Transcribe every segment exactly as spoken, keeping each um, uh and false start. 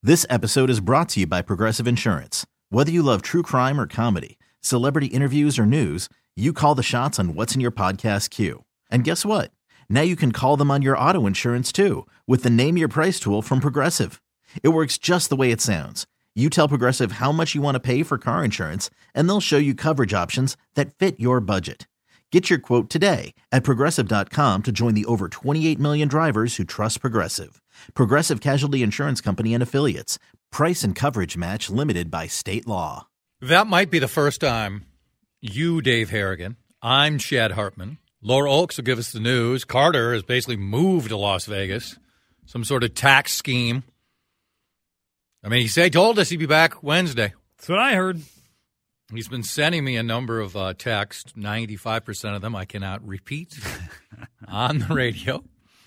This episode is brought to you by Progressive Insurance. Whether you love true crime or comedy, celebrity interviews or news, you call the shots on what's in your podcast queue. And guess what? Now you can call them on your auto insurance too with the Name Your Price tool from Progressive. It works just the way it sounds. You tell Progressive how much you want to pay for car insurance, and they'll show you coverage options that fit your budget. Get your quote today at Progressive dot com to join the over twenty-eight million drivers who trust Progressive. Progressive Casualty Insurance Company and Affiliates. Price and coverage match limited by state law. That might be the first time you, Dave Harrigan, I'm Chad Hartman, Laura Oakes will give us the news. Carter has basically moved to Las Vegas, some sort of tax scheme. I mean, he said, told us he'd be back Wednesday. That's what I heard. He's been sending me a number of uh, texts. ninety-five percent of them I cannot repeat on the radio.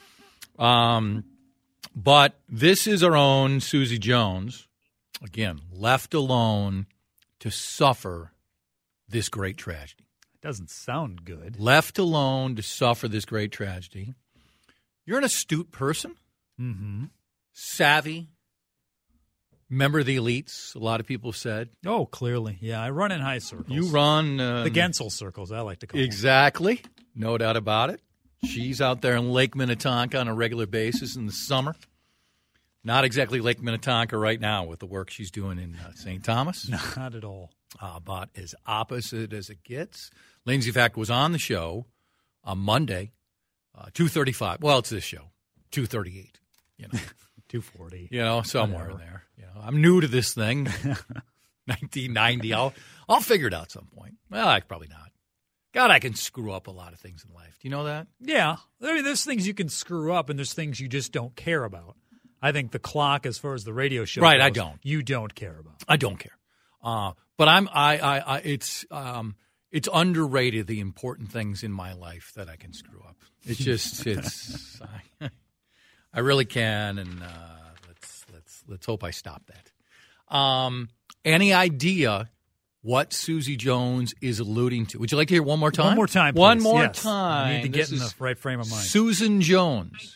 Um, but this is our own Susie Jones, again, left alone to suffer this great tragedy. It doesn't sound good. Left alone to suffer this great tragedy. You're an astute person, Mm-hmm. savvy, member of the elites, a lot of people said. Oh, clearly. Yeah, I run in high circles. You run. Uh, the Gensel circles, I like to call them. Exactly. No doubt about it. She's out there in Lake Minnetonka on a regular basis in the summer. Not exactly Lake Minnetonka right now with the work she's doing in uh, Saint Thomas. Not at all. Uh, about as opposite as it gets. Lindsay Fact was on the show on Monday, uh, two thirty-five. Well, it's this show, two thirty-eight. You know, two forty. You know, somewhere Whatever. in there. You know, I'm new to this thing. nineteen ninety. I'll I'll figure it out at some point. Well, I probably not. God, I can screw up a lot of things in life. Do you know that? Yeah. I mean, there's things you can screw up, and there's things you just don't care about. I think the clock, as far as the radio show Right, goes, I don't. You don't care about. I don't care. Uh, but I'm I, I, I it's um it's underrated the important things in my life that I can screw up. It's just it's I, I really can, and uh, let's let's let's hope I stop that. Um, any idea what Susie Jones is alluding to? Would you like to hear one more time? One more time, please. One more Yes. time. I need to get This in the is right frame of mind. Susan Jones.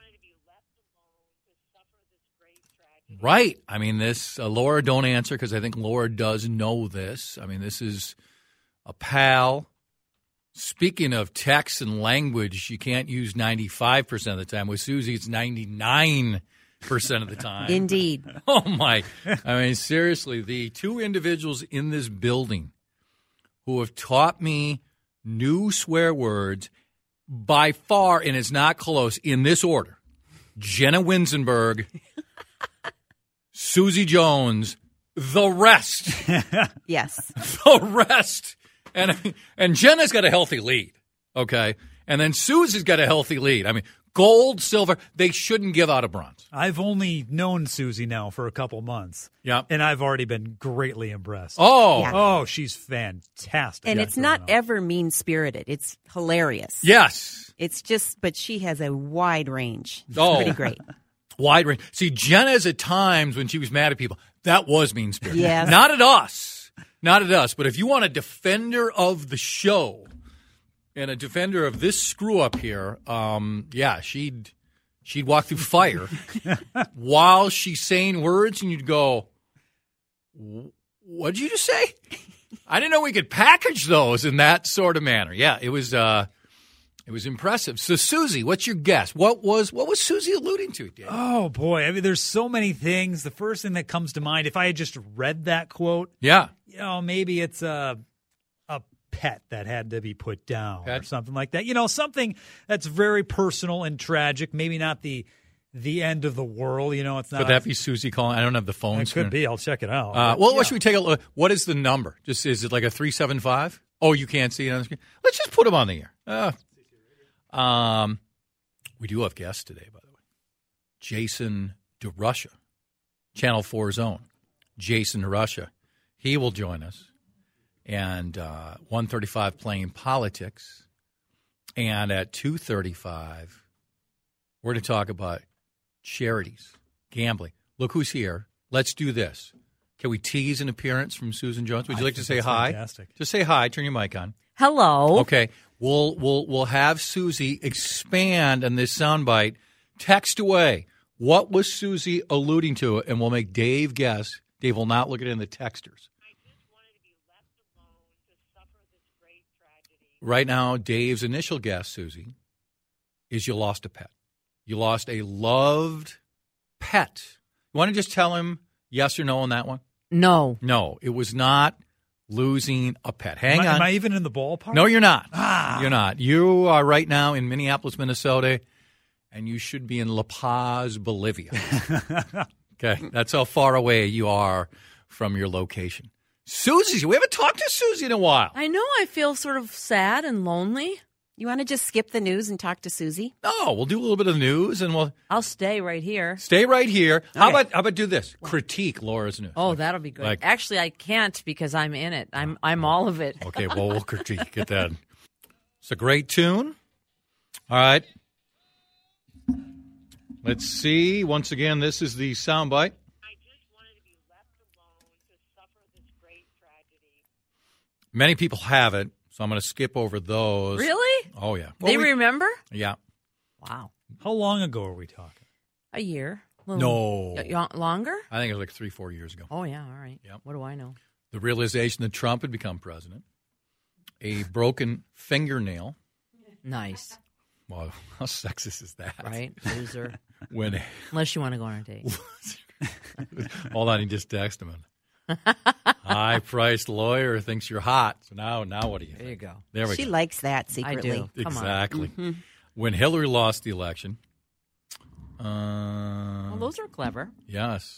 Right. I mean, this, uh, Laura, don't answer because I think Laura does know this. I mean, this is a pal. Speaking of text and language, you can't use ninety-five percent of the time. With Susie, it's ninety-nine percent of the time. Indeed. Oh, my. I mean, seriously, the two individuals in this building who have taught me new swear words by far, and it's not close, in this order, Jenna Winsenberg, Susie Jones, the rest. Yes. The rest. And and Jenna's got a healthy lead, okay? And then Susie's got a healthy lead. I mean, gold, silver, they shouldn't give out a bronze. I've only known Susie now for a couple months. Yeah. And I've already been greatly impressed. Oh. Yeah. Oh, she's fantastic. And Yeah, it's not growing up. ever mean-spirited. It's hilarious. Yes. It's just, but she has a wide range. It's Oh. pretty great. Wide range. See, Jenna's at times when she was mad at people, that was mean-spirited. Yes. Not at us. Not at us. But if you want a defender of the show and a defender of this screw-up here, um, yeah, she'd she'd walk through fire while she's saying words, and you'd go, what'd you just say? I didn't know we could package those in that sort of manner. Yeah, it was uh, it was impressive. So, Susie, what's your guess? What was what was Susie alluding to, Dan? Oh, boy. I mean, there's so many things. The first thing that comes to mind, if I had just read that quote, Yeah. you know, maybe it's a a pet that had to be put down or Pet? something like that. You know, something that's very personal and tragic. Maybe not the the end of the world. You know, it's not. Could that be Susie calling? I don't have the phone. It could be. I'll check it out. Uh, But, well, yeah. what should we take a look? What is the number? Just is it like a three seven five? Oh, you can't see it on the screen. Let's just put them on the air. Uh, um, we do have guests today, by the way. Jason DeRusha, Channel four's own. Jason DeRusha. He will join us. And uh, one thirty-five playing politics. And at two thirty-five, we're going to talk about charities, gambling. Look who's here. Let's do this. Can we tease an appearance from Susan Jones? Would you I like to think say that's hi? fantastic. Just say hi. Turn your mic on. Hello. Okay. We'll we'll we'll have Susie expand on this soundbite. Text away What was Susie alluding to? And we'll make Dave guess. Dave will not look at it in the texters. I just wanted to be left alone to suffer this great tragedy. Right now, Dave's initial guess, Susie, is you lost a pet. You lost a loved pet. You want to just tell him yes or no on that one? No. No, it was not losing a pet. Hang am I, on. Am I even in the ballpark? No, you're not. Ah. You're not. You are right now in Minneapolis, Minnesota, and you should be in La Paz, Bolivia. Okay, that's how far away you are from your location. Susie, we haven't talked to Susie in a while. I know I feel sort of sad and lonely. You want to just skip the news and talk to Susie? No, we'll do a little bit of news, and we'll I'll stay right here. stay right here. How Okay. about how about do this? Critique Laura's news. Oh, that'll be good. Like- Actually, I can't because I'm in it. I'm I'm all of it. Okay, well, we'll critique it then. It's a great tune. All right. Let's see. Once again, this is the soundbite. I just wanted to be left alone to suffer this great tragedy. Many people have it, so I'm going to skip over those. Really? Oh, yeah. They Well, we- remember? Yeah. Wow. How long ago are we talking? A year. Little- No. Y- y- longer? I think it was like three, four years ago. Oh yeah. All right. Yep. What do I know? The realization that Trump had become president, a broken fingernail. Nice. Well, how sexist is that? Right. Loser. When Unless you want to go on a date. hold on, he just texted him. High-priced lawyer thinks you're hot. So now, now what do you think? There you go. There we She go. likes that I secretly. do. Come on. Exactly. Mm-hmm. When Hillary lost the election, uh, Well, those are clever. yes,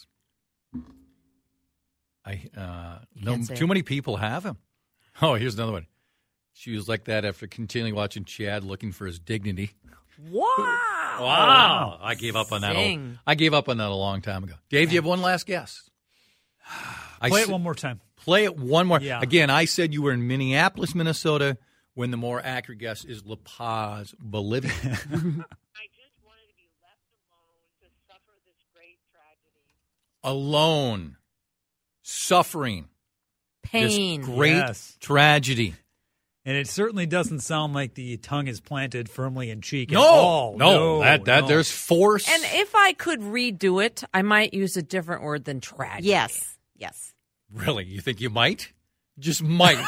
I uh, no Can't say too it. many people have him. Oh, here's another one. She was like that after continually watching Chad looking for his dignity. Wow. Wow, I gave up on that. Sing. A, I gave up on that a long time ago. Dave, do you have one last guess? I Play s- it one more time. Play it one more. Yeah. Again, I said you were in Minneapolis, Minnesota, when the more accurate guess is La Paz, Bolivia. I just wanted to be left alone to suffer this great tragedy. Alone, suffering, Pain. this great Yes. tragedy. And it certainly doesn't sound like the tongue is planted firmly in cheek No, at all. no, that that no. there's force. And if I could redo it, I might use a different word than tragedy. Yes, yes. Really, you think you might? Just might.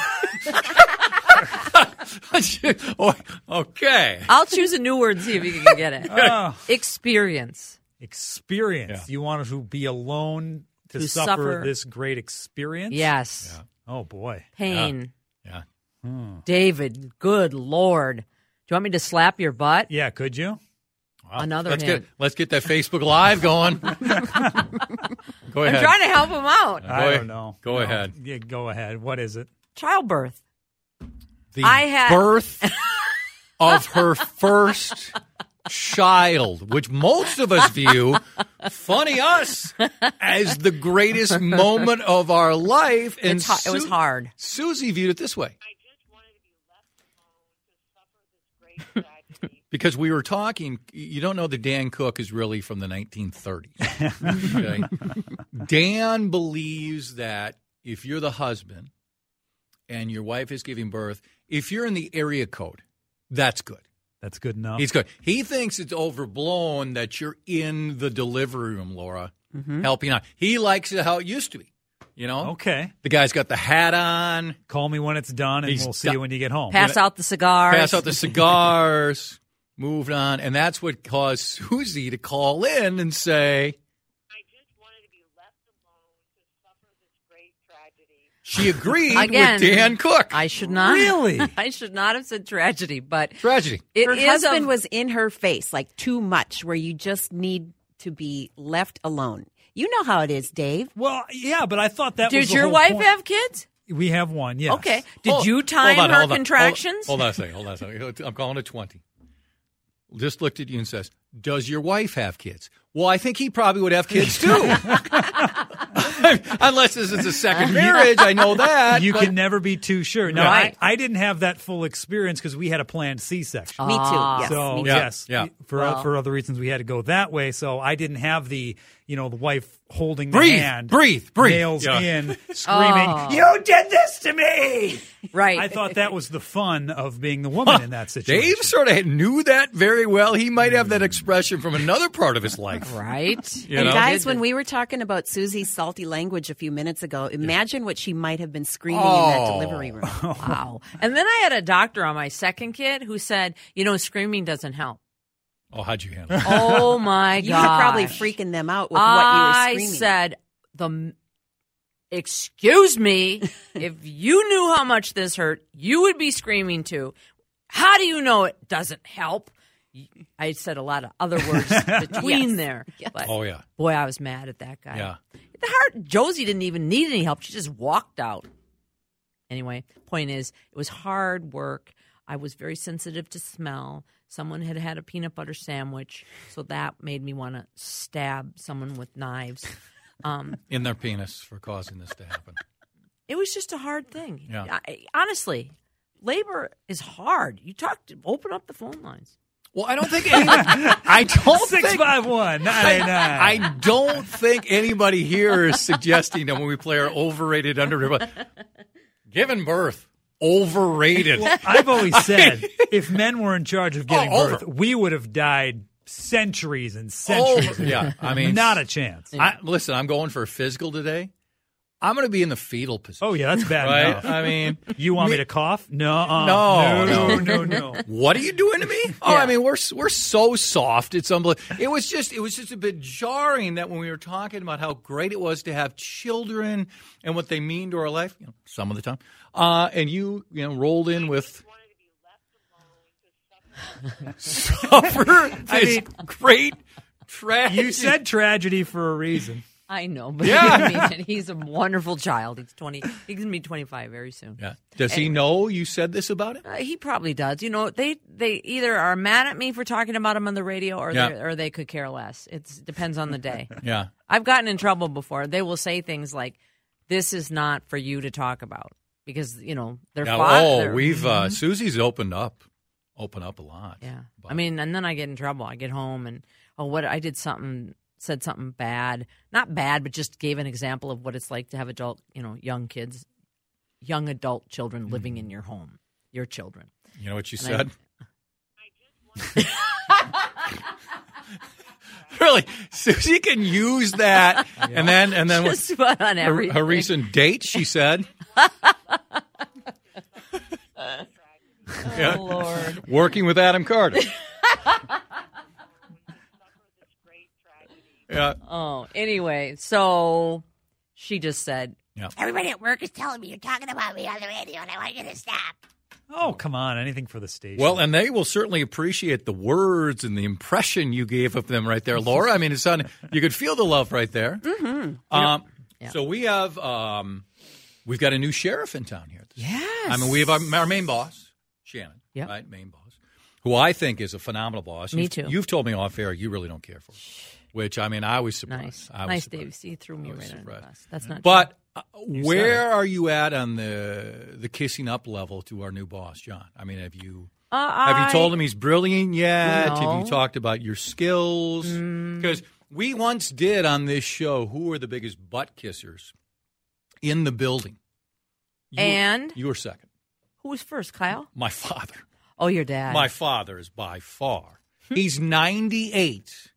Oh, okay. I'll choose a new word and see if you can get it. Ah, Experience. experience. Yeah. You want to be alone to, To suffer, suffer. this great experience? Yes. Yeah. Oh, boy. Pain. Yeah. David, good Lord. Do you want me to slap your butt? Yeah, could you? Wow. Another let's hint. get let's get that Facebook Live going. Go I'm ahead. trying to help him out. Go I ahead. don't know. Go No. ahead. Yeah, go ahead. What is it? Childbirth. The I had- birth of her first child, which most of us view, funny us, as the greatest moment of our life. And It's ha- it was Su- hard. Susie viewed it this way. I just wanted to be left alone to suffer this great tragedy. Because we were talking, you don't know that Dan Cook is really from the nineteen thirties. Okay? Dan believes that if you're the husband and your wife is giving birth, if you're in the area code, that's good. That's good enough. He's good. He thinks it's overblown that you're in the delivery room, Laura, helping out. He likes it how it used to be. You know? Okay. The guy's got the hat on, Call me when it's done, and He's we'll see done- you when you get home. Pass out the cigars. pass out the cigars, moved on. And that's what caused Susie to call in and say, I just wanted to be left alone to suffer this great tragedy. she agreed Again, with Dan Cook. I should not. Really? I should not have said tragedy, but Tragedy. it Her is husband a, was in her face, like too much, where you just need to be left alone. You know how it is, Dave. Well, yeah, but I thought that was Did the your whole wife point. have kids? We have one, yes. Okay. Did Hold- you time hold on, her hold on, contractions? Hold, hold on a second. Hold on a second. I'm calling it twenty. Just looked at you and says, does your wife have kids? Well, I think he probably would have kids too. Unless this is a second marriage. I know that. You but- can never be too sure. No, Right. I, I didn't have that full experience because we had a planned C-section. Me too. Ah. Yes. So me too. Yeah, yes, yeah. for Well. for other reasons we had to go that way. So I didn't have the you know, the wife holding the Breathe, hand. breathe, breathe. Nails Yeah. in, screaming, Oh. "You did this to me!" Right. I thought that was the fun of being the woman in that situation. Dave sort of knew that very well. He might have that expression from another part of his life. Right. You and know? guys, when we were talking about Susie's salty language a few minutes ago, imagine what she might have been screaming in that Oh. delivery room. Wow. And then I had a doctor on my second kid who said, you know, screaming doesn't help. Oh, how'd you handle it? Oh, my You God. were probably freaking them out with what I you were screaming. said, the excuse me, if you knew how much this hurt, you would be screaming too. How do you know it doesn't help? I said a lot of other words between Yes. there. Yes. But Oh, yeah. boy, I was mad at that guy. Yeah. The heart, Josie didn't even need any help. She just walked out. Anyway, point is, it was hard work. I was very sensitive to smell. Someone had had a peanut butter sandwich, so that made me want to stab someone with knives. Um, In their penis for causing this to happen. it was just a hard thing. Yeah. I, honestly, labor is hard. You talk to, open up the phone lines. Well, I don't think any, I don't Six think five one nine eight nine. I don't think anybody here is suggesting that when we play our overrated, underrated, but giving birth, overrated. I've always said if men were in charge of giving Oh, over. birth, we would have died centuries and centuries. Over. ago. Yeah, I mean, not a chance. I, listen, I'm going for a physical today. I'm going to be in the fetal position. Oh yeah, that's bad right? enough. I mean, You want me, me- to cough? No, uh, No, no, no. no, no, no. what are you doing to me? Oh, Yeah. I mean, we're we're so soft. It's unbelievable. It was just it was just a bit jarring that when we were talking about how great it was to have children and what they mean to our life, you know, some of the time, uh, and you you know rolled in with wanted to be left alone to suffer. suffer I this mean- great tragedy. You said tragedy for a reason. I know, but Yeah. I mean, he's a wonderful child. He's twenty. He's going to be twenty-five very soon. Yeah. Does he know you said this about him? Uh, he probably does. You know, they they either are mad at me for talking about him on the radio, or Yeah. they or they could care less. It depends on the day. Yeah. I've gotten in trouble before. They will say things like, "This is not for you to talk about," because you know they're. Yeah, fa- oh, they're- we've uh, Susie's opened up, open up a lot. Yeah. But- I mean, and then I get in trouble. I get home and, oh, what I did something, said something bad. Not bad, but just gave an example of what it's like to have adult, you know, young kids, young adult children living in your home, your children. You know what you And said? Really, Susie can use that, and then and then with Just about on her, everything. her recent date, she said, yeah, Oh, Lord. working with Adam Carter. Great tragedy. Yeah, Oh, anyway, so she just said, yeah. Everybody at work is telling me you're talking about me on the radio, and I want you to stop. Oh, come on. Anything for the station. Well, and they will certainly appreciate the words and the impression you gave of them right there, Laura. I mean, it's on. You could feel the love right there. Mm-hmm. Um, Yeah. So we have, um, we've got a new sheriff in town here. yes. I mean, we have our, our main boss, Shannon, Yep. right? Main boss, who I think is a phenomenal boss. Me You've- too. You've told me off air you really don't care for, which I mean, I was surprised. Nice. I was Nice, surprised. Dave. See, you threw me I was right under the surprised. bus. That's not But uh, said where are you at on the the kissing up level to our new boss, John? I mean, have you true. Uh, have I- you told him he's brilliant yet? Have No. you talked about your skills? Because we once did on this show, who are the biggest butt kissers in the building? You, And? you were second. Who was first, Kyle? My father. Oh, your dad. My father is by far. He's ninety-eight.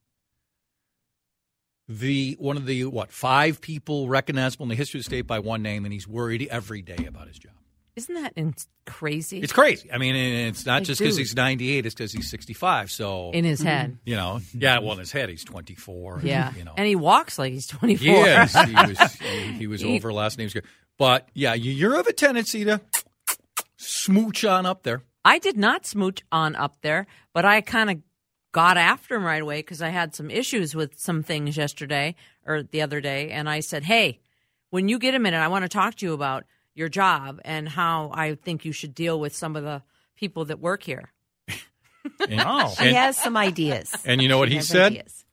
The one of the what five people recognizable in the history of the state by one name, and he's worried every day about his job. Isn't that in- crazy? It's crazy. I mean, and it's not Like, just because dude. he's ninety-eight; it's because he's sixty-five. So in his head. you know, yeah. Well, in his head, he's twenty-four. Yeah. you know, And he walks like he's twenty-four. he is. He was. He, he was He- over last name's good. But yeah, you, you're of a tendency to smooch on up there. I did not smooch on up there, but I kind of got after him right away because I had some issues with some things yesterday or the other day. And I said, hey, when you get a minute, I want to talk to you about your job and how I think you should deal with some of the people that work here. And, Oh. She and, has some ideas. and you know what She he has said? ideas.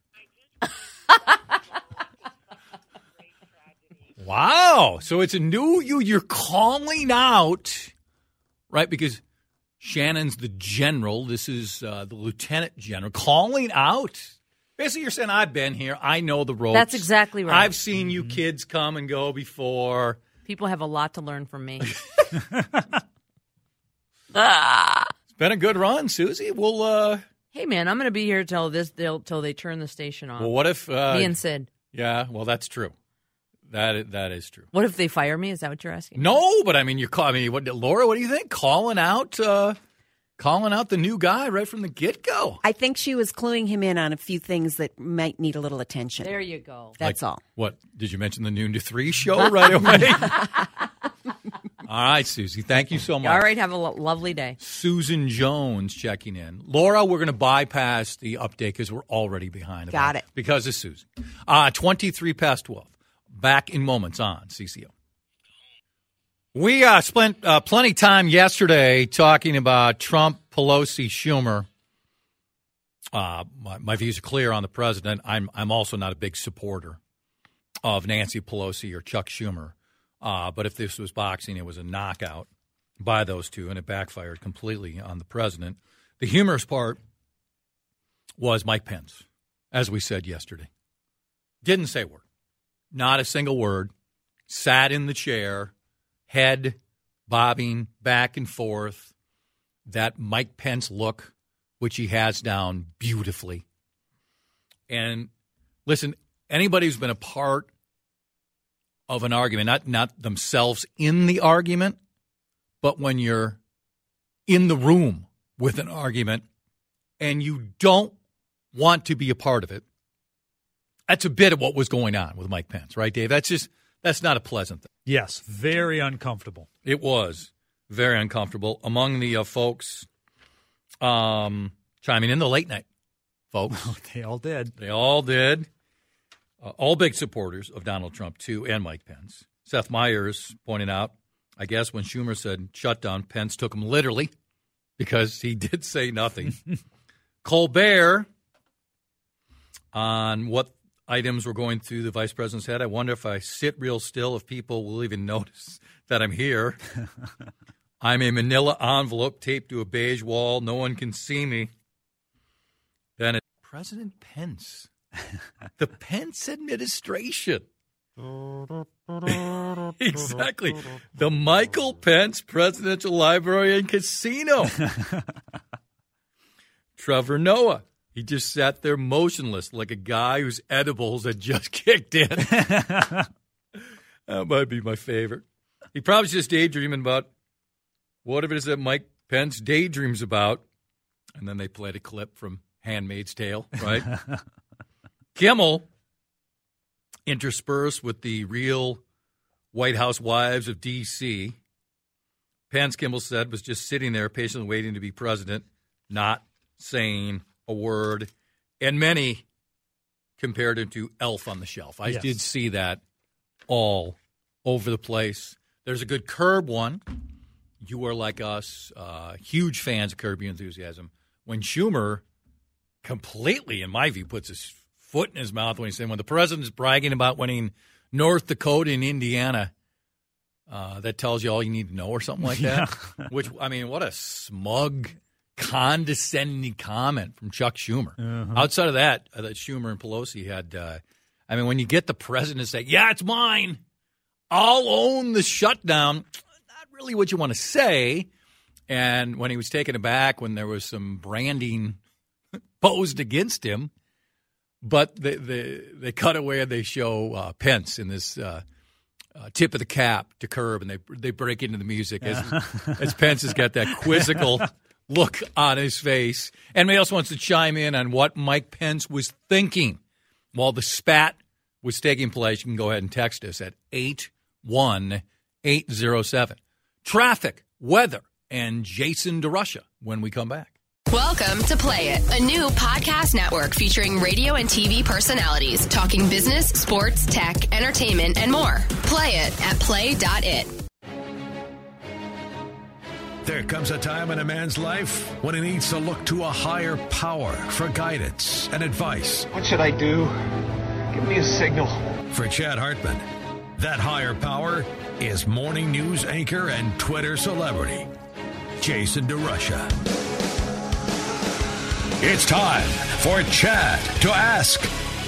Wow. So it's a new you. You're calling out, right? Because Shannon's the general. This is uh, the lieutenant general calling out Basically, you're saying, I've been here. I know the ropes. That's exactly right. I've seen you kids come and go before. People have a lot to learn from me. It's been a good run, Susie. We'll, uh... Hey, man, I'm going to be here till this till, till they turn the station off. Well, what if... Uh, me and Sid. Yeah, well, that's true. That is, that is true. What if they fire me? Is that what you're asking? No, but I mean, you're calling. I mean, what, Laura? What do you think? Calling out, uh, calling out the new guy right from the get go. I think she was cluing him in on a few things that might need a little attention. There you go. That's Like, all. What did you mention? The noon to three show right away. All right, Susie. Thank you so much. All right. Have a lo- lovely day. Susan Jones checking in. Laura, we're going to bypass the update because we're already behind. Got it. Because of Susan. Uh, twenty-three past twelve. Back in moments on C C O. We uh, spent uh, plenty of time yesterday talking about Trump, Pelosi, Schumer. Uh, my, my views are clear on the president. I'm I'm also not a big supporter of Nancy Pelosi or Chuck Schumer. Uh, but if this was boxing, it was a knockout by those two, and it backfired completely on the president. The humorous part was Mike Pence, as we said yesterday. Didn't say a word. Not a single word. Sat in the chair, head bobbing back and forth. That Mike Pence look, which he has down beautifully. And listen, anybody who's been a part of an argument, not, not themselves in the argument, but when you're in the room with an argument and you don't want to be a part of it, that's a bit of what was going on with Mike Pence, right, Dave? That's just, that's not a pleasant thing. Yes, very uncomfortable. It was very uncomfortable. Among the uh, folks um, chiming in, the late night folks. They all did. They all did. Uh, all big supporters of Donald Trump, too, and Mike Pence. Seth Meyers pointed out, I guess when Schumer said shut down, Pence took him literally because he did say nothing. Colbert, on what items were going through the vice president's head. I wonder if I sit real still, if people will even notice that I'm here. I'm a manila envelope taped to a beige wall. No one can see me. Then it's President Pence. The Pence administration. Exactly. The Michael Pence Presidential Library and Casino. Trevor Noah. He just sat there motionless like a guy whose edibles had just kicked in. That might be my favorite. He probably just daydreaming about what it is that Mike Pence daydreams about. And then they played a clip from Handmaid's Tale, right? Kimmel, interspersed with the real White House wives of D C, Pence, Kimmel said, was just sitting there patiently waiting to be president, not saying a word, and many compared him to Elf on the Shelf. I Yes. did see that all over the place. There's a good Curb one. You are like us, uh, huge fans of Curb Your Enthusiasm. When Schumer completely, in my view, puts his foot in his mouth when he's saying, when the president's bragging about winning North Dakota and Indiana, uh, that tells you all you need to know or something like that. Yeah. Which, I mean, what a smug, condescending comment from Chuck Schumer. Uh-huh. Outside of that, uh, that Schumer and Pelosi had, uh, I mean, when you get the president to say, yeah, it's mine, I'll own the shutdown, not really what you want to say. And when he was taken aback, when there was some branding posed against him, but they, they, they cut away and they show uh, Pence in this uh, uh, tip of the cap to Curb, and they they break into the music as, as Pence has got that quizzical look on his face. Anybody else wants to chime in on what Mike Pence was thinking while the spat was taking place? You can go ahead and text us at eight one eight zero seven. Traffic, weather, and Jason DeRusha when we come back. Welcome to Play It, a new podcast network featuring radio and T V personalities talking business, sports, tech, entertainment, and more. Play it at play dot it. There comes a time in a man's life when he needs to look to a higher power for guidance and advice. What should I do? Give me a signal. For Chad Hartman, that higher power is morning news anchor and Twitter celebrity, Jason DeRusha. It's time for Chad to ask,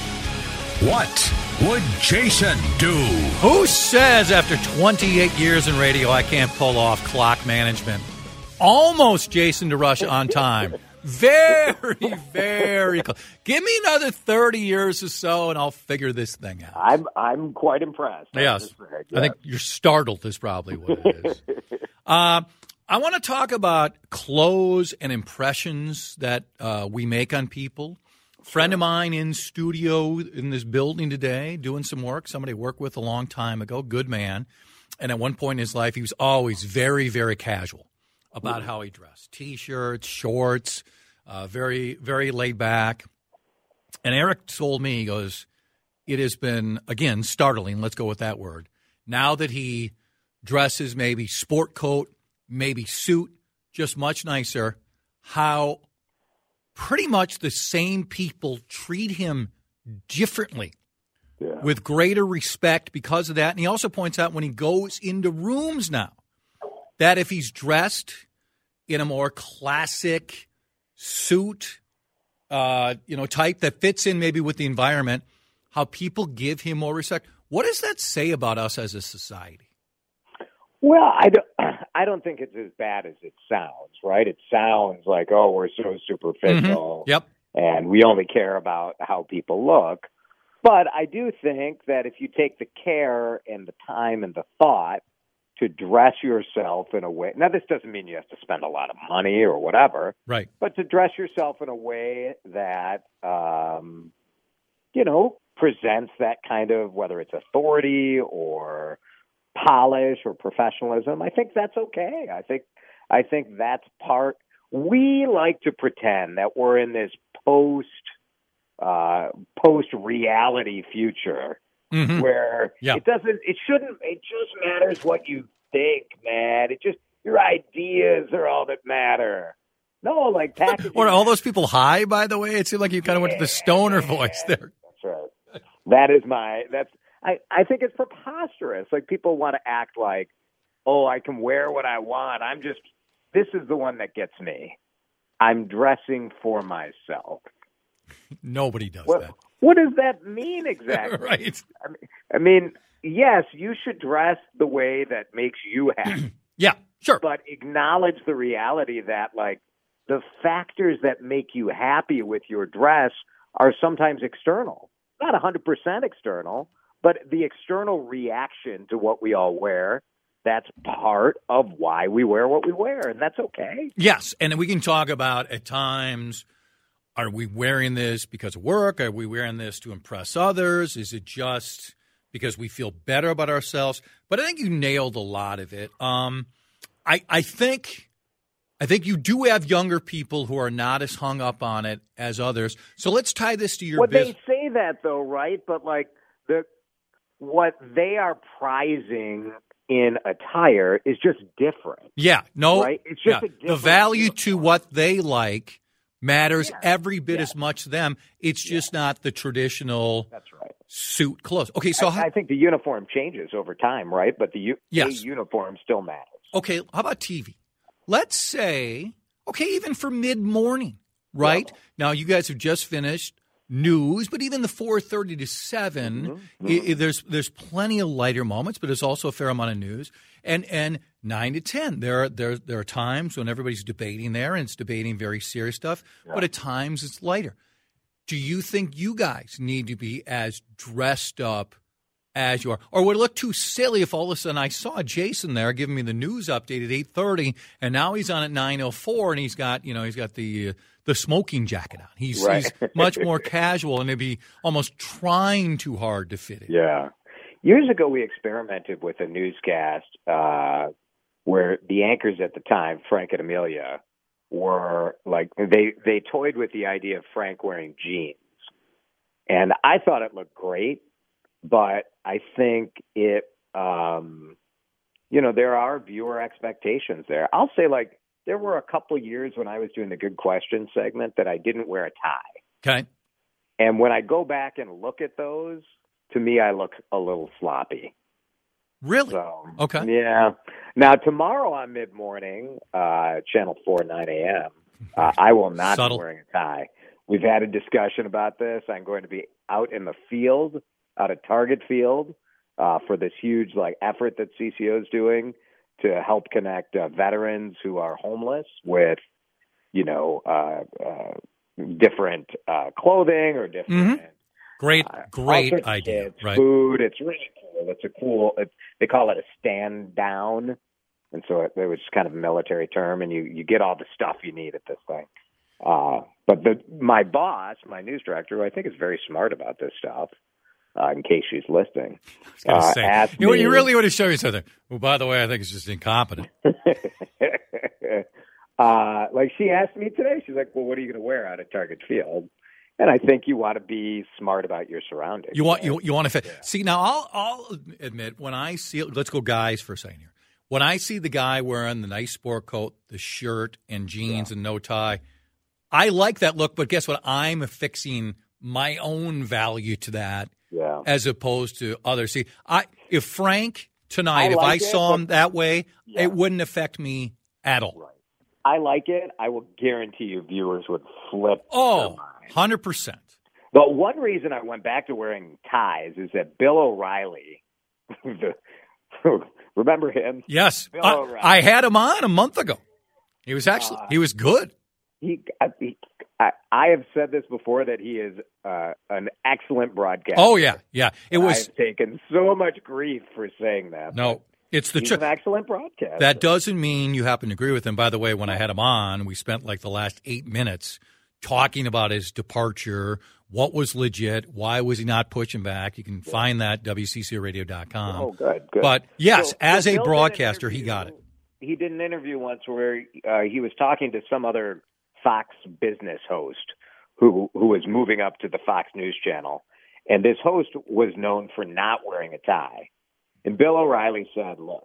what would Jason do? Who says after twenty-eight years in radio I can't pull off clock management? Almost Jason DeRush on time. Very, very close. Give me another thirty years or so, and I'll figure this thing out. I'm I'm quite impressed. Yes. I think you're startled is probably what it is. uh, I want to talk about clothes and impressions that uh, we make on people. Friend of mine in studio in this building today doing some work, somebody I worked with a long time ago, good man. And at one point in his life, he was always very, very casual about how he dressed. T-shirts, shorts, uh, very, very laid back. And Eric told me, he goes, it has been, again, startling, let's go with that word, now that he dresses maybe sport coat, maybe suit, just much nicer, how pretty much the same people treat him differently yeah. with greater respect because of that. And he also points out when he goes into rooms now that if he's dressed in a more classic suit, uh, you know, type that fits in maybe with the environment, how people give him more respect. What does that say about us as a society? Well, I don't, I don't think it's as bad as it sounds, right? It sounds like, oh, we're so superficial. Mm-hmm. Yep. And we only care about how people look. But I do think that if you take the care and the time and the thought to dress yourself in a way, now this doesn't mean you have to spend a lot of money or whatever, right? But to dress yourself in a way that, um, you know, presents that kind of, whether it's authority or polish or professionalism, I think that's okay. I think I think that's part. We like to pretend that we're in this post uh, post reality future mm-hmm. where yeah. it doesn't. It shouldn't. It just matters what you think, man. It just your ideas are all that matter. No, like packaging. What, all those people high, by the way? It seemed like you kind of yeah, went to the stoner voice there. That's right. That is my. That's. I, I think it's preposterous. Like people want to act like, oh, I can wear what I want. I'm just, this is the one that gets me. I'm dressing for myself. Nobody does what, that. What does that mean exactly? Right. I mean, I mean, yes, you should dress the way that makes you happy. Yeah, sure. But acknowledge the reality that, like, the factors that make you happy with your dress are sometimes external. Not one hundred percent external. But the external reaction to what we all wear, that's part of why we wear what we wear, and that's okay. Yes, and we can talk about at times, are we wearing this because of work? Are we wearing this to impress others? Is it just because we feel better about ourselves? But I think you nailed a lot of it. Um, I, I think I think you do have younger people who are not as hung up on it as others. So let's tie this to your well, business. They say that, though, right? But, like, the what they are prizing in attire is just different. Yeah, no, right? It's just yeah. a different the value deal. to what they like matters yeah. every bit yeah. as much to them. It's yeah. just not the traditional That's right. suit clothes. Okay, so I, how, I think the uniform changes over time, right? But the u- yes. uniform still matters. Okay, how about T V? Let's say, okay, even for mid-morning, right? Yeah. Now, you guys have just finished news, but even the four thirty to seven, mm-hmm. Mm-hmm. It, there's there's plenty of lighter moments, but there's also a fair amount of news. And and nine to ten, there are, there, there are times when everybody's debating there, and it's debating very serious stuff, yeah. but at times it's lighter. Do you think you guys need to be as dressed up as you are? Or would it look too silly if all of a sudden I saw Jason there giving me the news update at eight thirty, and now he's on at nine oh four, and he's got, you know, he's got the uh, the smoking jacket on. He's, right. he's much more casual, and it'd be almost trying too hard to fit in. Yeah. Years ago, we experimented with a newscast uh, where the anchors at the time, Frank and Amelia, were like, they, they toyed with the idea of Frank wearing jeans. And I thought it looked great, but I think it, um, you know, there are viewer expectations there. I'll say, like, there were a couple years when I was doing the Good Question segment that I didn't wear a tie. Okay. And when I go back and look at those, to me, I look a little sloppy. Really? So, okay. Yeah. Now, tomorrow on Mid-Morning, uh, Channel four, nine a.m., Uh, I will not Subtle. be wearing a tie. We've had a discussion about this. I'm going to be out in the field, out at Target Field, uh, for this huge like effort that C C O is doing to help connect uh, veterans who are homeless with, you know, uh, uh, different uh, clothing or different. Mm-hmm. Great, uh, great outfits, idea. It's right. food. It's really cool. It's a cool. It's, they call it a stand down, and so it, it was kind of a military term. And you you get all the stuff you need at this thing. Uh, but the my boss, my news director, who I think is very smart about this stuff, uh, in case she's listening, I was uh, say, asked you, know, me, you really want to show you something. Well, by the way, I think it's just incompetent. uh, like she asked me today, she's like, "Well, what are you going to wear out at Target Field?" And I think you want to be smart about your surroundings. You want right? you you want to fit. Yeah. See, now I'll I'll admit when I see let's go guys for a second here. When I see the guy wearing the nice sport coat, the shirt and jeans Yeah. and no tie, I like that look. But guess what? I'm affixing my own value to that, Yeah. as opposed to others. See, I if Frank tonight, I if I like it, saw him but- that way, Yeah. it wouldn't affect me at all. Right. I like it. I will guarantee you viewers would flip Oh, their mind. one hundred percent. But one reason I went back to wearing ties is that Bill O'Reilly, the, remember him? Yes, Bill I, O'Reilly. I had him on a month ago. He was actually Uh, he was good. He, I, he I, I have said this before that he is uh, an excellent broadcaster. Oh yeah, yeah. It was I've taken so much grief for saying that. no. It's the He's truth. an excellent broadcaster. That doesn't mean you happen to agree with him. By the way, when I had him on, we spent like the last eight minutes talking about his departure, what was legit, why was he not pushing back. You can find that W C C radio dot com. Oh, good, good. But yes, So- as so a Bill did an broadcaster, he interview- got it. He did an interview once where uh, he was talking to some other Fox business host who who was moving up to the Fox News channel, and this host was known for not wearing a tie. And Bill O'Reilly said, "Look,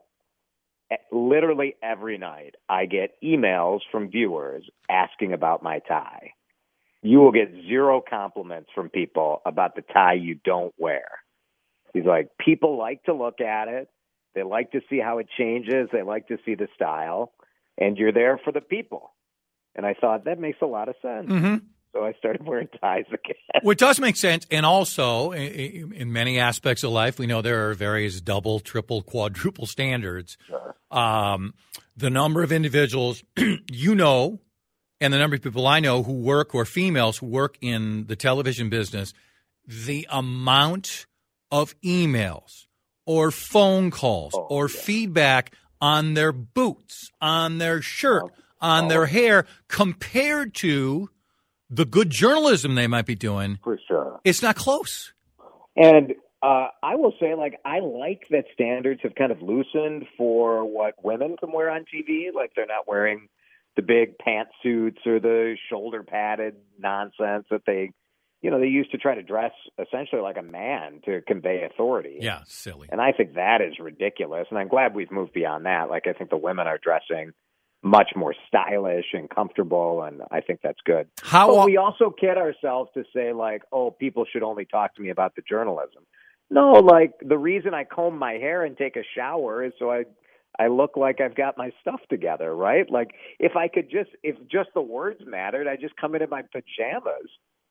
literally every night I get emails from viewers asking about my tie. You will get zero compliments from people about the tie you don't wear." He's like, people like to look at it. They like to see how it changes. They like to see the style. And you're there for the people. And I thought, that makes a lot of sense. Mm-hmm. So I started wearing ties again. Well, it does make sense. And also, i- i- in many aspects of life, we know there are various double, triple, quadruple standards. Sure. Um, the number of individuals you know and the number of people I know who work, or females who work in the television business, the amount of emails or phone calls Oh, or yeah. feedback on their boots, on their shirt, Oh, on oh. their hair, compared to the good journalism they might be doing, For sure. it's not close. And uh, I will say, like, I like that standards have kind of loosened for what women can wear on T V. Like, they're not wearing the big pantsuits or the shoulder padded nonsense that they, you know, they used to try to dress essentially like a man to convey authority. Yeah, silly. And I think that is ridiculous. And I'm glad we've moved beyond that. Like, I think the women are dressing much more stylish and comfortable, and I think that's good. How But o- we also kid ourselves to say, like, oh, people should only talk to me about the journalism. No, like, the reason I comb my hair and take a shower is so I I look like I've got my stuff together, right? Like, if I could just, if just the words mattered, I'd just come in in my pajamas.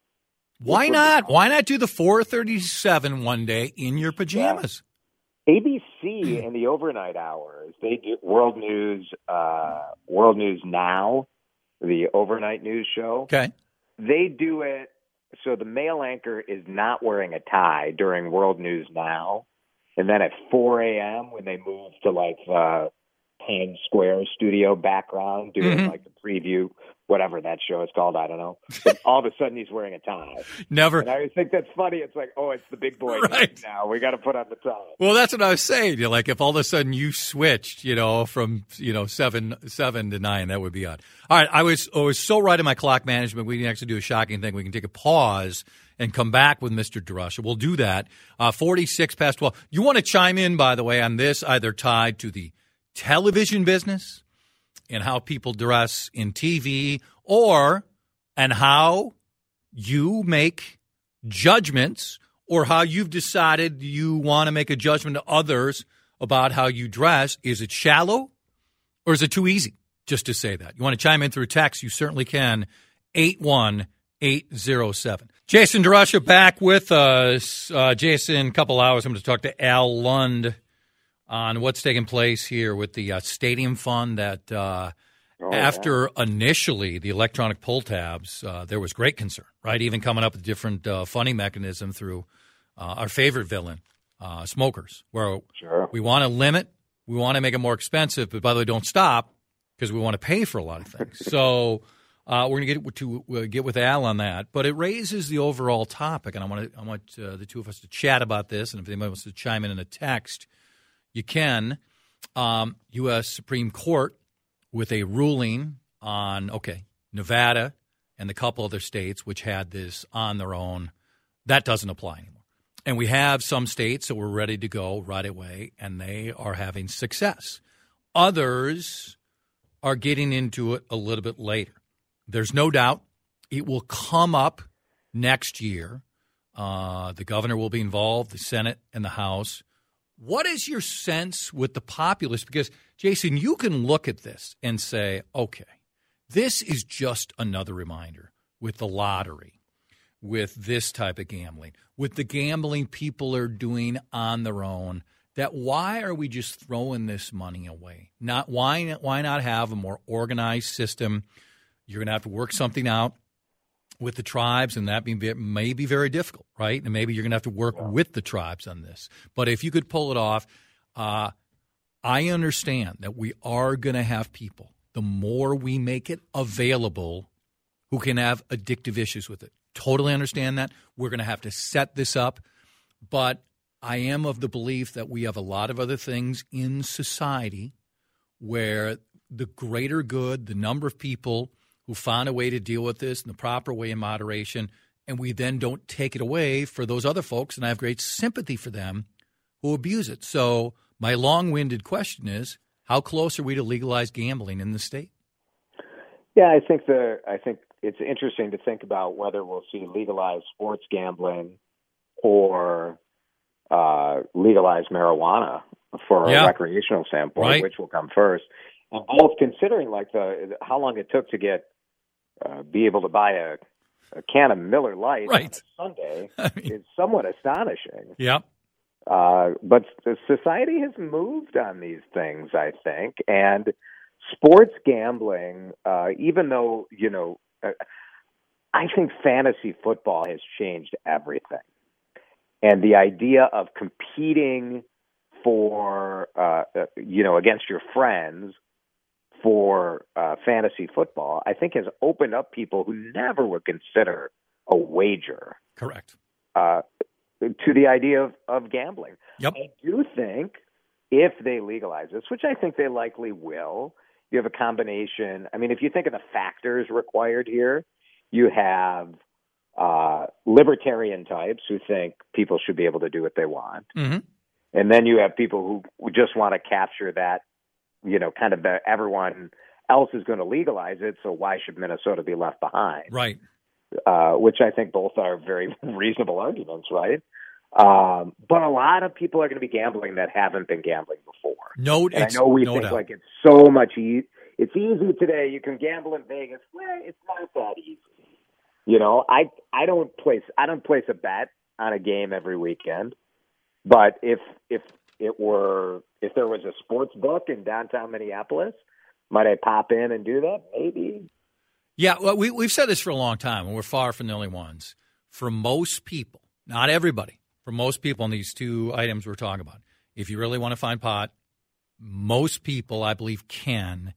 Why not? Why not do the four thirty-seven one day in your pajamas? A B C in the overnight hours, they do World News, uh, World News Now, the overnight news show. Okay. They do it so the male anchor is not wearing a tie during World News Now, and then at four a.m. when they move to like the Times Square studio background doing Mhm. like the preview, whatever that show is called, I don't know. But all of a sudden he's wearing a tie. Never. And I always think that's funny. It's like, oh, it's the big boy Right. now. We got to put on the tie. Well, that's what I was saying. You're like, if all of a sudden you switched, you know, from you know seven seven to nine, that would be odd. All right, I was I was so right in my clock management. We can actually do a shocking thing. We can take a pause and come back with Mister DeRusha. We'll do that. Uh, forty-six past twelve. You want to chime in, by the way, on this, either tied to the television business and how people dress in T V, or and how you make judgments, or how you've decided you want to make a judgment to others about how you dress. Is it shallow or is it too easy? just to say that. You want to chime in through text, you certainly can, eight one eight zero seven. Jason DeRusha back with us. Uh, Jason, a couple hours, I'm going to talk to Al Lund on what's taking place here with the uh, stadium fund that uh, oh, after yeah. initially the electronic pull tabs, uh, there was great concern, right? Even coming up with a different uh, funding mechanism through uh, our favorite villain, uh, smokers, where sure. we want to limit, we want to make it more expensive, but by the way, don't stop because we want to pay for a lot of things. So uh, we're going to get to uh, get with Al on that, but it raises the overall topic, and I want to, I want uh, the two of us to chat about this, and if anybody wants to chime in in a text, you can. Um, U S Supreme Court with a ruling on, okay, Nevada and the couple other states which had this on their own, that doesn't apply anymore. And we have some states that were ready to go right away, and they are having success. Others are getting into it a little bit later. There's no doubt it will come up next year. Uh, the governor will be involved, the Senate and the House. What is your sense with the populace? Because, Jason, you can look at this and say, okay, this is just another reminder with the lottery, with this type of gambling, with the gambling people are doing on their own, that why are we just throwing this money away? Not why, why not have a more organized system? You're going to have to work something out with the tribes, and that may be very difficult, right? And maybe you're going to have to work with the tribes on this. But if you could pull it off, uh, I understand that we are going to have people, the more we make it available, who can have addictive issues with it. Totally understand that. We're going to have to set this up. But I am of the belief that we have a lot of other things in society where the greater good, the number of people who found a way to deal with this in the proper way in moderation, and we then don't take it away for those other folks, and I have great sympathy for them who abuse it. So my long-winded question is, how close are we to legalized gambling in the state? Yeah, I think the I think it's interesting to think about whether we'll see legalized sports gambling or uh, legalized marijuana for yeah. a recreational standpoint, right. which will come first. And both considering like the how long it took to get uh, be able to buy a, a can of Miller Lite right. on a Sunday I mean, is somewhat astonishing. Yeah. Uh, but the society has moved on these things, I think, and sports gambling, uh, even though, you know, uh, I think fantasy football has changed everything. And the idea of competing for, uh, uh, you know, against your friends for uh, fantasy football, I think has opened up people who never would consider a wager. Correct. Uh, to the idea of, of gambling. Yep. I do think if they legalize this, which I think they likely will, you have a combination. I mean, if you think of the factors required here, you have uh, libertarian types who think people should be able to do what they want. Mm-hmm. And then you have people who, who just want to capture that, you know, kind of the, everyone else is going to legalize it, so why should Minnesota be left behind? Right. Uh, which I think both are very reasonable arguments, right? Um, but a lot of people are going to be gambling that haven't been gambling before. No, and I know we no think doubt. like it's so much easy. It's easy today. You can gamble in Vegas. Well, it's not that easy. You know, I I don't place I don't place a bet on a game every weekend. But if if it were if there was a sports book in downtown Minneapolis, might I pop in and do that? Maybe. Yeah, well, we, we've said this for a long time, and we're far from the only ones. For most people, not everybody, for most people on these two items we're talking about, if you really want to find pot, most people, I believe, can.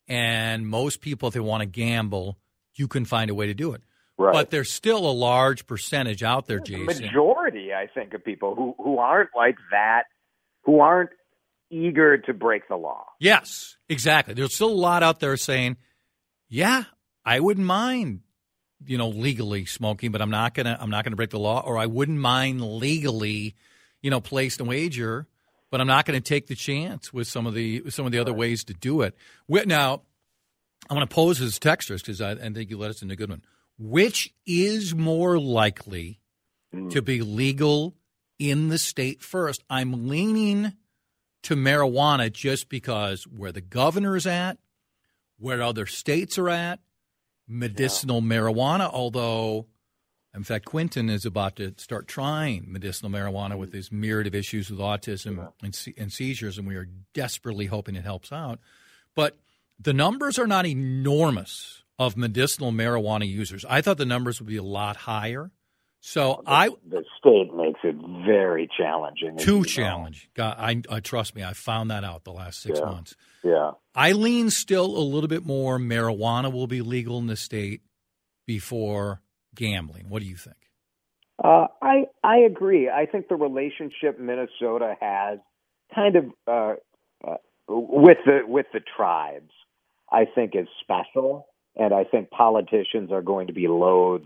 And most people, if they want to gamble, you can find a way to do it. Right. But there's still a large percentage out there, The Jason. majority, I think, of people who, who aren't like that, who aren't eager to break the law. Yes, exactly. There's still a lot out there saying, yeah, I wouldn't mind, you know, legally smoking, but I'm not gonna I'm not gonna break the law, or I wouldn't mind legally, you know, placing a wager, but I'm not going to take the chance with some of the with some of the other ways to do it. Now, I'm going to pose as texters because I, I think you led us into a good one. Which is more likely mm. to be legal in the state first? I'm leaning to marijuana just because where the governor is at, where other states are at, medicinal yeah. marijuana, although, in fact, Quentin is about to start trying medicinal marijuana with his myriad of issues with autism yeah. and, se- and seizures, and we are desperately hoping it helps out. But the numbers are not enormous of medicinal marijuana users. I thought the numbers would be a lot higher. So the, I the state makes it very challenging. Too challenging. God, I, I trust me. I found that out the last six yeah. months. Yeah. I lean still a little bit more. Marijuana will be legal in the state before gambling. What do you think? Uh, I I agree. I think the relationship Minnesota has kind of uh, uh, with the with the tribes, I think is special, and I think politicians are going to be loath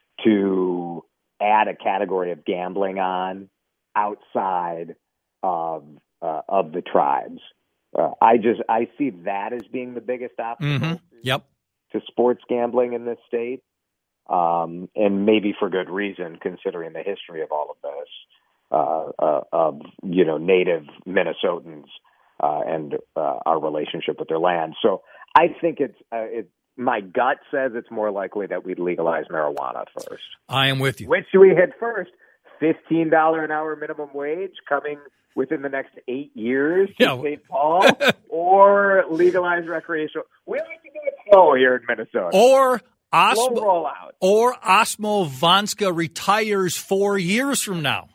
to add a category of gambling on outside of uh, of the tribes. Uh, I just I see that as being the biggest obstacle. Mm-hmm. To, yep. to sports gambling in this state, um, and maybe for good reason, considering the history of all of this, uh, uh, of you know native Minnesotans uh, and uh, our relationship with their land. So I think it's uh, it. My gut says it's more likely that we'd legalize marijuana first. I am with you. Which do we hit first? fifteen dollars an hour minimum wage coming within the next eight years to yeah. Saint Paul, or legalize recreational? We like to do it slow here in Minnesota. Or Slow Osmo, rollout. or Osmo Vanska retires four years from now.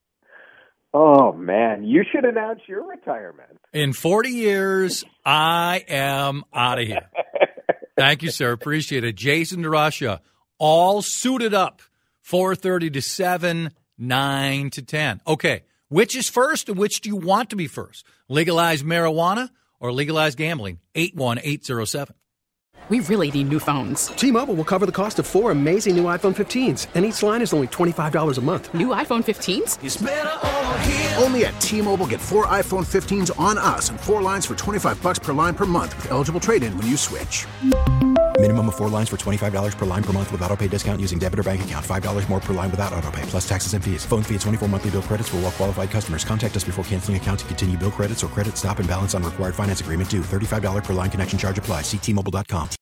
Oh, man. You should announce your retirement. In forty years, I am out of here. Thank you, sir. Appreciate it. Jason DeRusha, all suited up, four thirty to seven, nine to ten. Okay, which is first and which do you want to be first? Legalize marijuana or legalize gambling? eight one eight zero seven. We really need new phones. T-Mobile will cover the cost of four amazing new iPhone fifteens, and each line is only twenty-five dollars a month. New iPhone fifteens? It's better over here. Only at T-Mobile, get four iPhone fifteens on us and four lines for twenty-five dollars per line per month with eligible trade-in when you switch. Minimum of four lines for twenty-five dollars per line per month with autopay discount using debit or bank account. five dollars more per line without autopay, plus taxes and fees. Phone fee at twenty-four monthly bill credits for well-qualified customers. Contact us before canceling account to continue bill credits or credit stop and balance on required finance agreement due. thirty-five dollars per line connection charge applies. See T Mobile dot com.